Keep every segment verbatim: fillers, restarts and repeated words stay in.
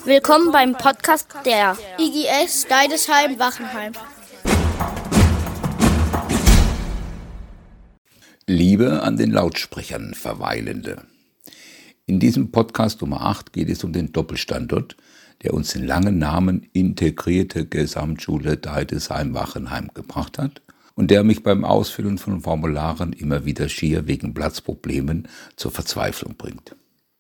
Willkommen beim Podcast der I G S Deidesheim-Wachenheim. Liebe an den Lautsprechern Verweilende. In diesem Podcast Nummer acht geht es um den Doppelstandort, der uns den langen Namen Integrierte Gesamtschule Deidesheim-Wachenheim gebracht hat und der mich beim Ausfüllen von Formularen immer wieder schier wegen Platzproblemen zur Verzweiflung bringt.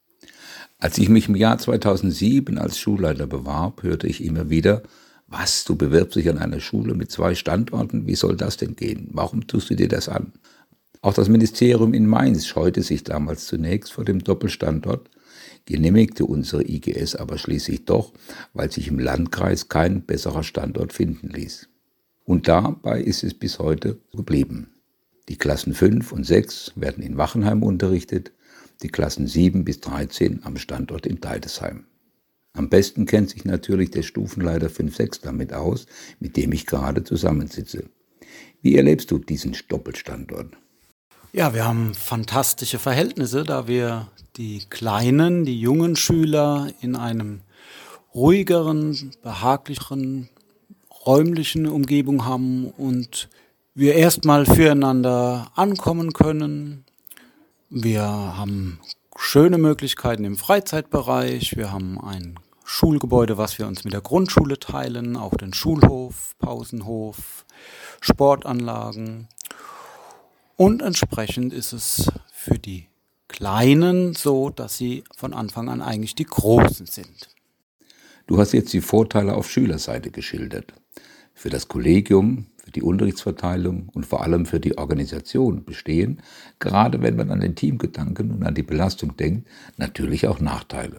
Als ich mich im Jahr zweitausendsieben als Schulleiter bewarb, hörte ich immer wieder: Was, du bewirbst dich an einer Schule mit zwei Standorten? Wie soll das denn gehen? Warum tust du dir das an? Auch das Ministerium in Mainz scheute sich damals zunächst vor dem Doppelstandort, genehmigte unsere I G S aber schließlich doch, weil sich im Landkreis kein besserer Standort finden ließ. Und dabei ist es bis heute geblieben. Die Klassen fünf und sechs werden in Wachenheim unterrichtet, die Klassen sieben bis dreizehn am Standort in Deidesheim. Am besten kennt sich natürlich der Stufenleiter fünf sechs damit aus, mit dem ich gerade zusammensitze. Wie erlebst du diesen Doppelstandort? Ja, wir haben fantastische Verhältnisse, da wir die kleinen, die jungen Schüler in einem ruhigeren, behaglicheren, räumlichen Umgebung haben und wir erstmal füreinander ankommen können. Wir haben schöne Möglichkeiten im Freizeitbereich. Wir haben ein Schulgebäude, was wir uns mit der Grundschule teilen, auch den Schulhof, Pausenhof, Sportanlagen. Und entsprechend ist es für die Kleinen so, dass sie von Anfang an eigentlich die Großen sind. Du hast jetzt die Vorteile auf Schülerseite geschildert. Für das Kollegium, für die Unterrichtsverteilung und vor allem für die Organisation bestehen, gerade wenn man an den Teamgedanken und an die Belastung denkt, natürlich auch Nachteile.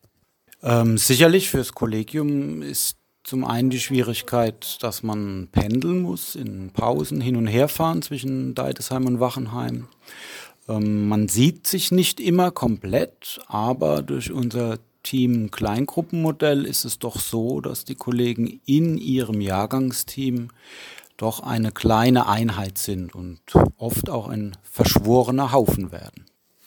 Ähm, sicherlich fürs Kollegium ist zum einen die Schwierigkeit, dass man pendeln muss, in Pausen hin und her fahren zwischen Deidesheim und Wachenheim. Ähm, man sieht sich nicht immer komplett, aber durch unser Team-Kleingruppenmodell ist es doch so, dass die Kollegen in ihrem Jahrgangsteam doch eine kleine Einheit sind und oft auch ein verschworener Haufen werden.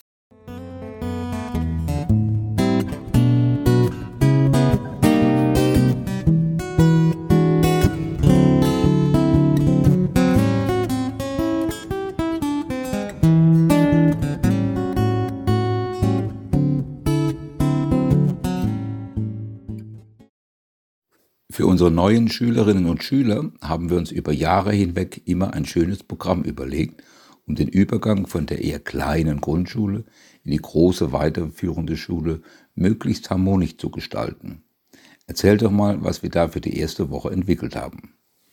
Für unsere neuen Schülerinnen und Schüler haben wir uns über Jahre hinweg immer ein schönes Programm überlegt, um den Übergang von der eher kleinen Grundschule in die große weiterführende Schule möglichst harmonisch zu gestalten. Erzähl doch mal, was wir da für die erste Woche entwickelt haben.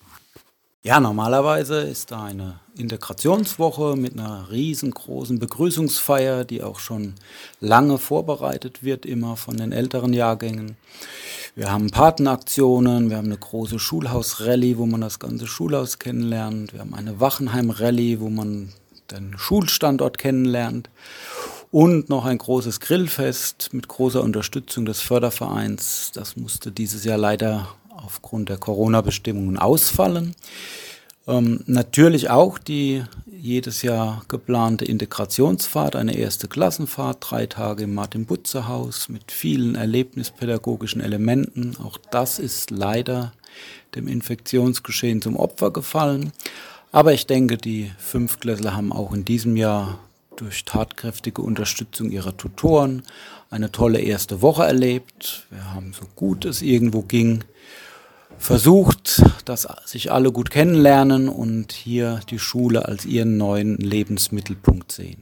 Ja, normalerweise ist da eine Integrationswoche mit einer riesengroßen Begrüßungsfeier, die auch schon lange vorbereitet wird, immer von den älteren Jahrgängen. Wir haben Patenaktionen, wir haben eine große Schulhaus-Rallye, wo man das ganze Schulhaus kennenlernt. Wir haben eine Wachenheim-Rallye, wo man den Schulstandort kennenlernt. Und noch ein großes Grillfest mit großer Unterstützung des Fördervereins. Das musste dieses Jahr leider aufgrund der Corona-Bestimmungen ausfallen. Ähm, natürlich auch die jedes Jahr geplante Integrationsfahrt, eine erste Klassenfahrt, drei Tage im Martin-Butzer-Haus mit vielen erlebnispädagogischen Elementen. Auch das ist leider dem Infektionsgeschehen zum Opfer gefallen. Aber ich denke, die Fünftklässler haben auch in diesem Jahr durch tatkräftige Unterstützung ihrer Tutoren eine tolle erste Woche erlebt. Wir haben so gut es irgendwo ging versucht, dass sich alle gut kennenlernen und hier die Schule als ihren neuen Lebensmittelpunkt sehen.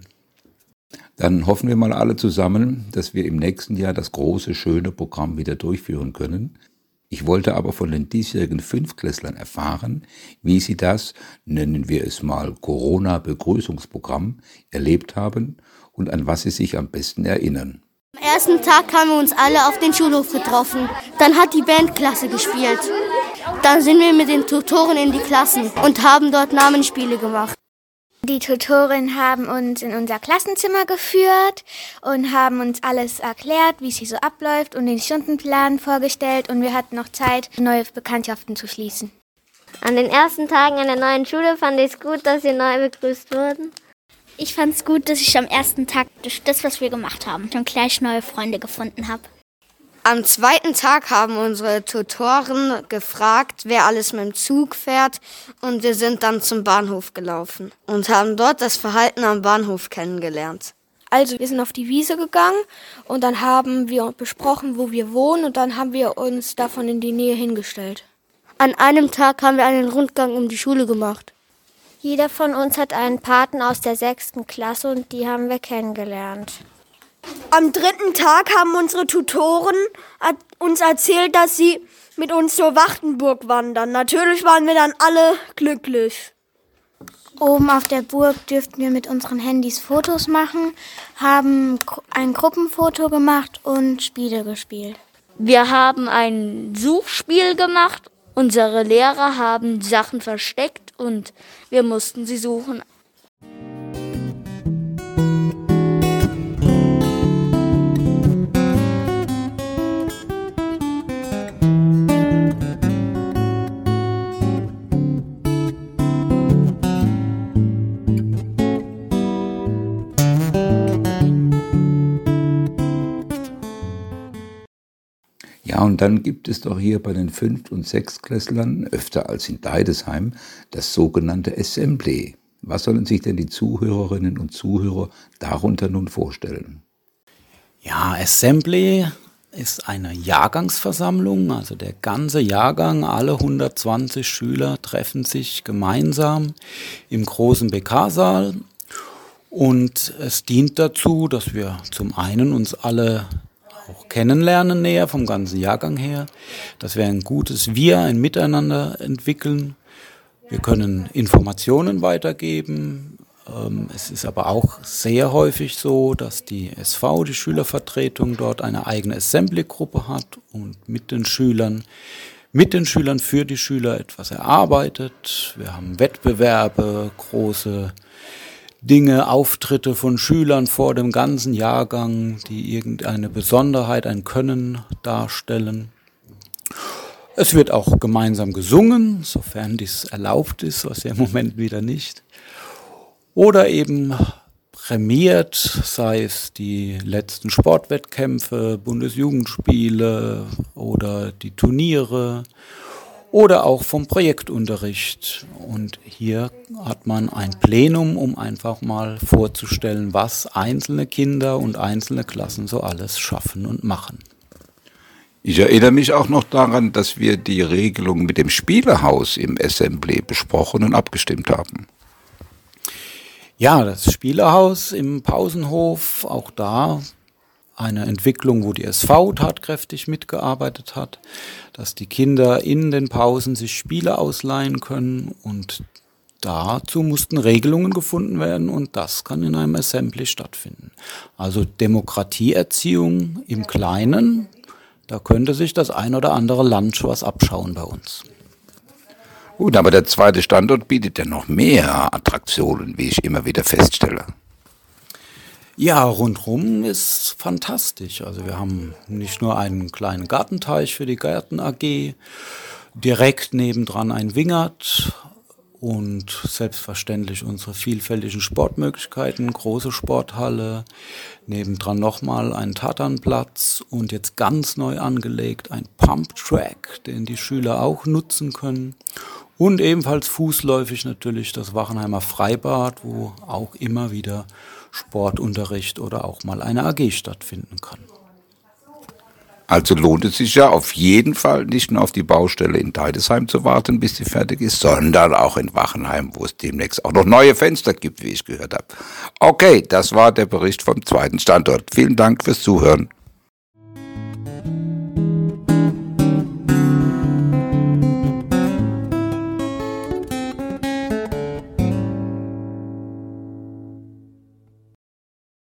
Dann hoffen wir mal alle zusammen, dass wir im nächsten Jahr das große, schöne Programm wieder durchführen können. Ich wollte aber von den diesjährigen Fünftklässlern erfahren, wie sie das, nennen wir es mal Corona-Begrüßungsprogramm, erlebt haben und an was sie sich am besten erinnern. Am ersten Tag haben wir uns alle auf den Schulhof getroffen. Dann hat die Bandklasse gespielt. Dann sind wir mit den Tutoren in die Klassen und haben dort Namensspiele gemacht. Die Tutoren haben uns in unser Klassenzimmer geführt und haben uns alles erklärt, wie es hier so abläuft und den Stundenplan vorgestellt. Und wir hatten noch Zeit, neue Bekanntschaften zu schließen. An den ersten Tagen in der neuen Schule fand ich es gut, dass wir neu begrüßt wurden. Ich fand es gut, dass ich am ersten Tag durch das, was wir gemacht haben, schon gleich neue Freunde gefunden habe. Am zweiten Tag haben unsere Tutoren gefragt, wer alles mit dem Zug fährt, und wir sind dann zum Bahnhof gelaufen und haben dort das Verhalten am Bahnhof kennengelernt. Also wir sind auf die Wiese gegangen und dann haben wir besprochen, wo wir wohnen, und dann haben wir uns davon in die Nähe hingestellt. An einem Tag haben wir einen Rundgang um die Schule gemacht. Jeder von uns hat einen Paten aus der sechsten Klasse und die haben wir kennengelernt. Am dritten Tag haben unsere Tutoren uns erzählt, dass sie mit uns zur Wachtenburg wandern. Natürlich waren wir dann alle glücklich. Oben auf der Burg dürften wir mit unseren Handys Fotos machen, haben ein Gruppenfoto gemacht und Spiele gespielt. Wir haben ein Suchspiel gemacht. Unsere Lehrer haben Sachen versteckt und wir mussten sie suchen. Ja, und dann gibt es doch hier bei den Fünft- und Sechstklässlern, öfter als in Deidesheim, das sogenannte Assembly. Was sollen sich denn die Zuhörerinnen und Zuhörer darunter nun vorstellen? Ja, Assembly ist eine Jahrgangsversammlung, also der ganze Jahrgang, alle hundertzwanzig Schüler treffen sich gemeinsam im großen B K-Saal, und es dient dazu, dass wir zum einen uns alle auch kennenlernen näher vom ganzen Jahrgang her, dass wir ein gutes Wir, ein Miteinander entwickeln. Wir können Informationen weitergeben. Es ist aber auch sehr häufig so, dass die S V, die Schülervertretung, dort eine eigene Assembly-Gruppe hat und mit den Schülern, mit den Schülern für die Schüler etwas erarbeitet. Wir haben Wettbewerbe, große Dinge, Auftritte von Schülern vor dem ganzen Jahrgang, die irgendeine Besonderheit, ein Können darstellen. Es wird auch gemeinsam gesungen, sofern dies erlaubt ist, was ja im Moment wieder nicht. Oder eben prämiert, sei es die letzten Sportwettkämpfe, Bundesjugendspiele oder die Turniere. Oder auch vom Projektunterricht. Und hier hat man ein Plenum, um einfach mal vorzustellen, was einzelne Kinder und einzelne Klassen so alles schaffen und machen. Ich erinnere mich auch noch daran, dass wir die Regelung mit dem Spielehaus im Assembly besprochen und abgestimmt haben. Ja, das Spielehaus im Pausenhof, auch da eine Entwicklung, wo die S V tatkräftig mitgearbeitet hat, dass die Kinder in den Pausen sich Spiele ausleihen können, und dazu mussten Regelungen gefunden werden, und das kann in einem Assembly stattfinden. Also Demokratieerziehung im Kleinen, da könnte sich das ein oder andere Land was abschauen bei uns. Gut, aber der zweite Standort bietet ja noch mehr Attraktionen, wie ich immer wieder feststelle. Ja, rundherum ist fantastisch. Also wir haben nicht nur einen kleinen Gartenteich für die Gärten A G, direkt nebendran ein Wingert und selbstverständlich unsere vielfältigen Sportmöglichkeiten, große Sporthalle, nebendran nochmal ein Tatanplatz und jetzt ganz neu angelegt ein Pumptrack, den die Schüler auch nutzen können. Und ebenfalls fußläufig natürlich das Wachenheimer Freibad, wo auch immer wieder Sportunterricht oder auch mal eine A G stattfinden kann. Also lohnt es sich ja auf jeden Fall nicht nur auf die Baustelle in Deidesheim zu warten, bis sie fertig ist, sondern auch in Wachenheim, wo es demnächst auch noch neue Fenster gibt, wie ich gehört habe. Okay, das war der Bericht vom zweiten Standort. Vielen Dank fürs Zuhören.